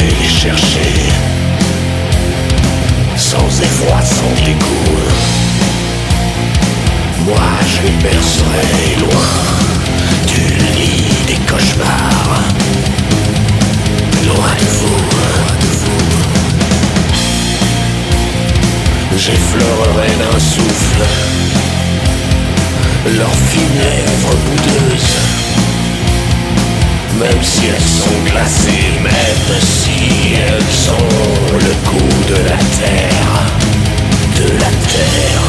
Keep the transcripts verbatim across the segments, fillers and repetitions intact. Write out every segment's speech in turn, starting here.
viendrai les chercher, sans effroi, sans dégoût. Moi je les bercerai loin du lit des cauchemars, loin de vous, loin de vous. J'effleurerai d'un souffle leurs fines lèvres boudeuses, même si elles sont glacées, même si elles ont le goût de la terre, de la terre.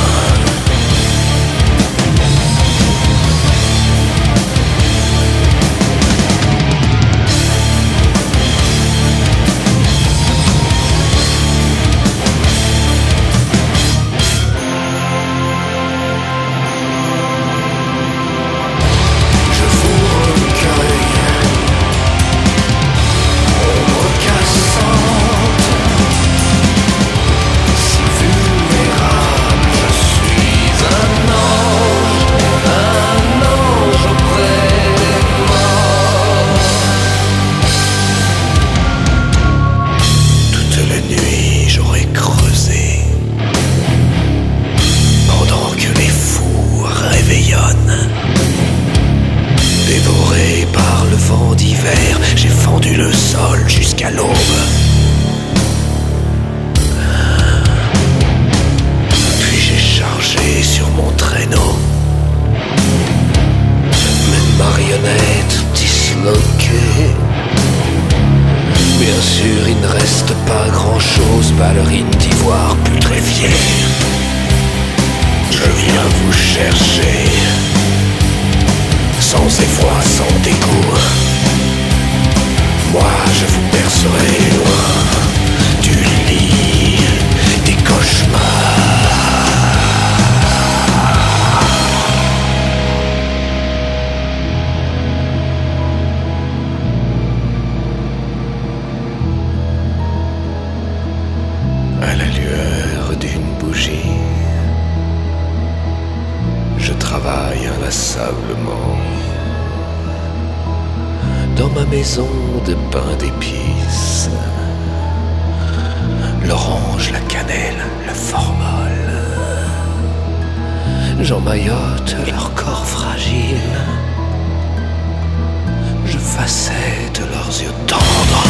Dévoré par le vent d'hiver, j'ai fendu le sol jusqu'à l'aube. Puis j'ai chargé sur mon traîneau mes marionnettes disloquées. Bien sûr, il ne reste pas grand-chose, ballerine d'ivoire putréfiée. Je viens vous chercher, sans effroi, sans dégoût. Moi je vous bercerai loin du lit des cauchemars. À la lueur d'une bougie, je travaille inlassablement dans ma maison de pain d'épices. L'orange, la cannelle, le formol, j'emmaillote leur corps fragile, je facette leurs yeux tendres.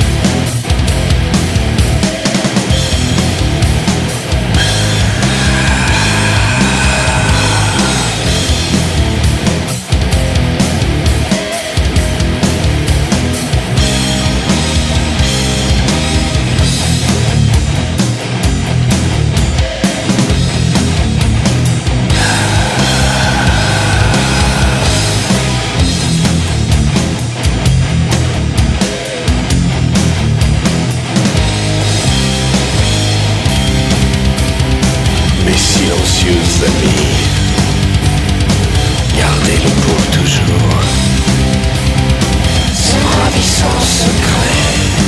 Silencieux amis, gardez-le pour toujours, ce ravissant secret.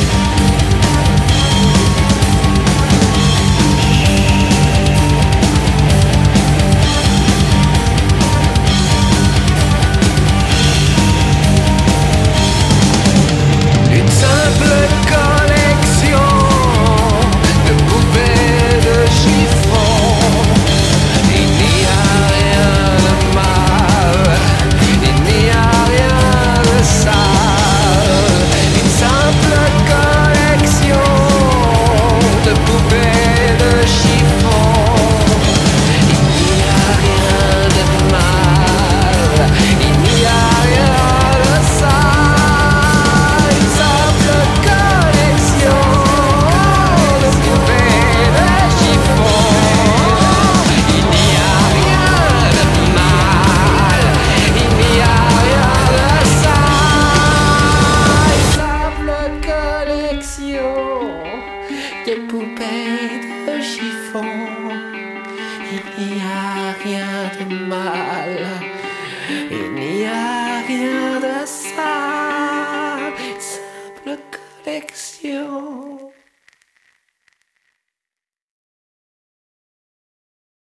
Une simple collection de poupées de chiffon. Des poupées de chiffon, il n'y a rien de mal, il n'y a rien